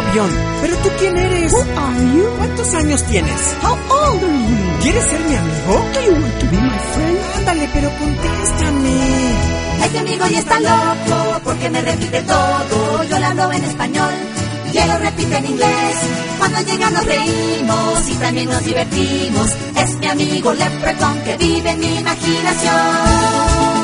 avión. ¿Pero tú quién eres? Who are you? ¿Cuántos años tienes? How old are you? ¿Quieres ser mi amigo? Do you want to be my friend? Ándale, pero contéstame. Este amigo ya está loco porque me repite todo. Yo le hablo en español y él lo repite en inglés. Cuando llega nos reímos y también nos divertimos. Es mi amigo Leprechaun que vive en mi imaginación.